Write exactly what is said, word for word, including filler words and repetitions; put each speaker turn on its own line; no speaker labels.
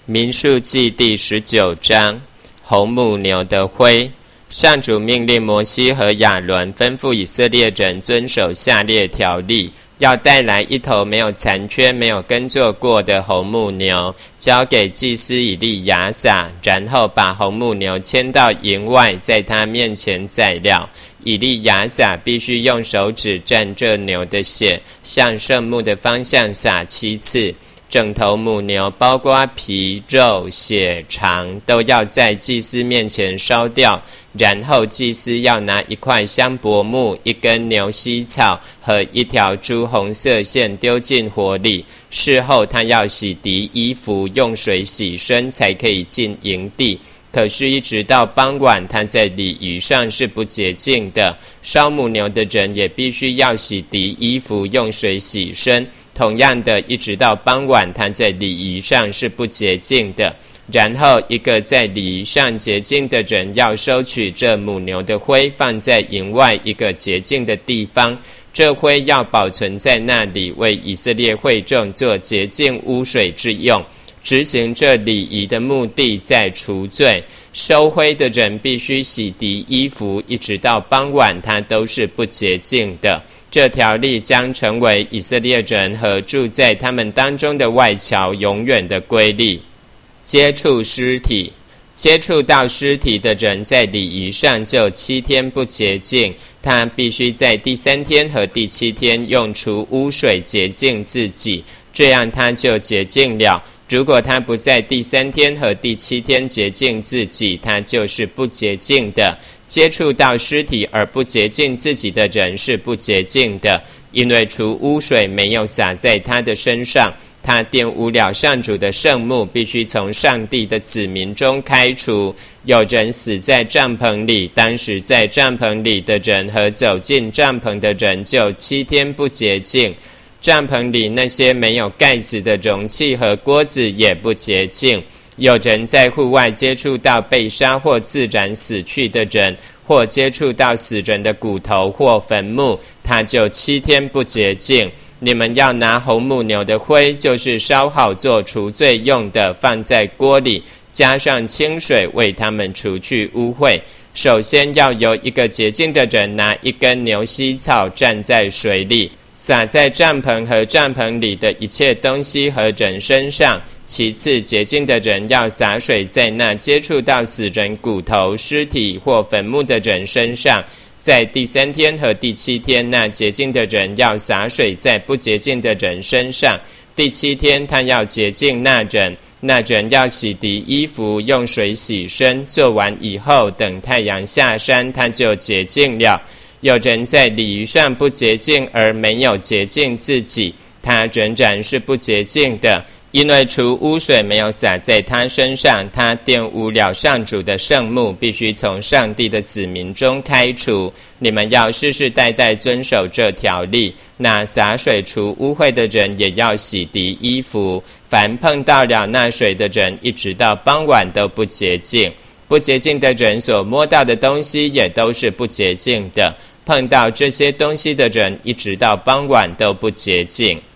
民数记第十九章，红母牛的灰。上主命令摩西和亚伦，吩咐以色列人遵守下列条例：要带来一头没有残缺、没有耕作过的红母牛，交给祭司以利亚撒，然后把红母牛牵到营外，在他面前宰了。以利亚撒必须用手指蘸这牛的血，向圣幕的方向撒七次。整头母牛包括皮、肉、血、肠都要在祭司面前烧掉，然后祭司要拿一块香柏木、一根牛膝草和一条朱红色线丢进火里。事后他要洗涤衣服，用水洗身，才可以进营地。可是一直到傍晚，他在礼仪上是不洁净的。烧母牛的人也必须要洗涤衣服，用水洗身。同样的，一直到傍晚，他在礼仪上是不洁净的。然后一个在礼仪上洁净的人要收取这母牛的灰，放在营外一个洁净的地方。这灰要保存在那里，为以色列会众做洁净污水之用。执行这礼仪的目的在除罪。收灰的人必须洗涤衣服，一直到傍晚，他都是不洁净的。这条例将成为以色列人和住在他们当中的外侨永远的规律。接触尸体，接触到尸体的人在礼仪上就七天不洁净，他必须在第三天和第七天用除污水洁净自己，这样他就洁净了。如果他不在第三天和第七天洁净自己，他就是不洁净的。接触到尸体而不洁净自己的人是不洁净的，因为除污水没有洒在他的身上，他玷污了上主的圣幕，必须从上帝的子民中开除。有人死在帐篷里，当时在帐篷里的人和走进帐篷的人就七天不洁净。帐篷里那些没有盖子的容器和锅子也不洁净。有人在户外接触到被杀或自然死去的人，或接触到死人的骨头或坟墓，他就七天不洁净。你们要拿红母牛的灰，就是烧好做除罪用的，放在锅里，加上清水，为他们除去污秽。首先要由一个洁净的人拿一根牛膝草蘸在水里，撒在帐篷和帐篷里的一切东西和人身上。其次，洁净的人要洒水在那接触到死人骨头、尸体或坟墓的人身上。在第三天和第七天，那洁净的人要洒水在不洁净的人身上。第七天，他要洁净那人，那人要洗涤衣服，用水洗身。做完以后，等太阳下山，他就洁净了。有人在礼仪上不洁净而没有洁净自己，他仍然是不洁净的，因为除污水没有洒在他身上，他玷污了上主的圣幕，必须从上帝的子民中开除。你们要世世代代遵守这条例。那洒水除污秽的人也要洗涤衣服，凡碰到了那水的人，一直到傍晚都不洁净。不洁净的人所摸到的东西也都是不洁净的，碰到这些东西的人，一直到傍晚都不洁净。